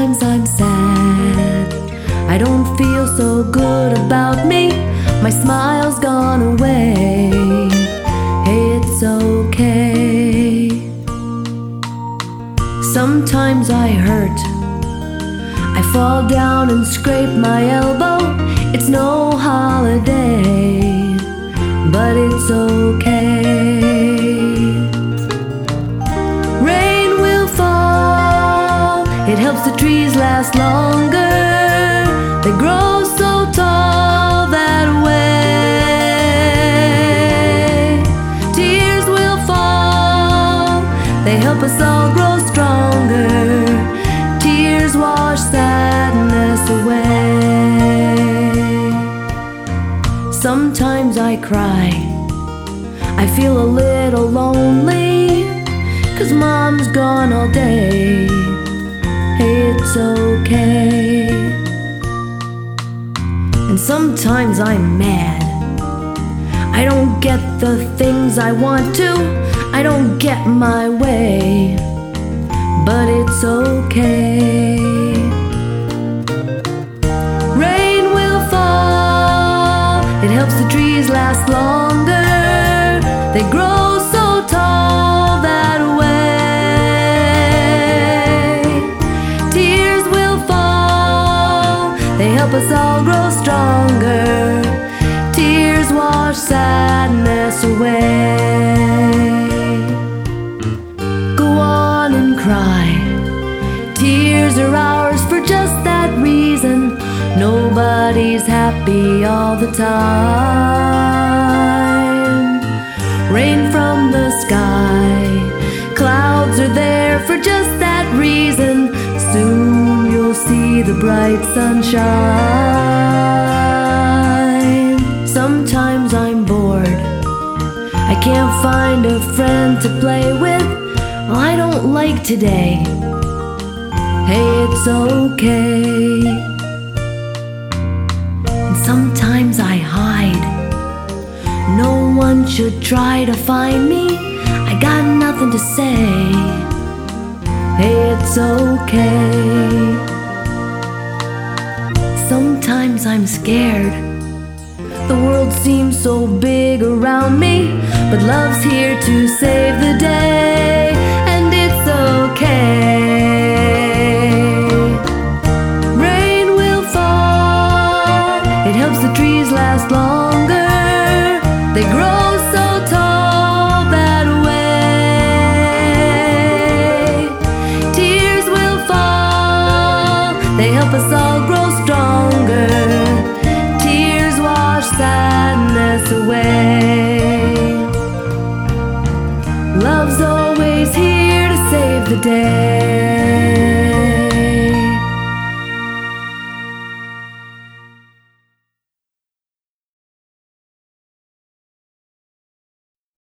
Sometimes I'm sad, I don't feel so good about me. My smile's gone away. Hey, it's okay. Sometimes I hurt, I fall down and scrape my elbow. It's no holiday, but it's okay. Rain will fall, it helps the trees last longer. They grow so tall that way. Tears will fall, they help us all grow stronger. Tears wash sadness away. Sometimes I cry, I feel a little lonely, 'cause Mom's gone all day. Hey, it's okay. And sometimes I'm mad, I don't get the things I want to, I don't get my way, but it's okay. Rain will fall, it helps the trees last longer. They grow so tall that way. Tears will fall, they help us all grow stronger. Tears wash sadness away. Go on and cry, tears are ours for just that reason. Nobody's happy all the time. Rain from the sky, clouds are there for just that reason. Soon you'll see the bright sunshine. Sometimes I'm bored, I can't find a friend to play with. Well, I don't like today. Hey, it's okay. And sometimes I hide, no one should try to find me. I got nothing to say. Hey, it's okay. Sometimes I'm scared, the world seems so big around me, but love's here to save the day, and it's okay. Rain will fall, it helps the trees last longer. They grow so tall that way. Tears will fall, they help us all grow stronger. Tears wash sadness away. Love's always here to save the day.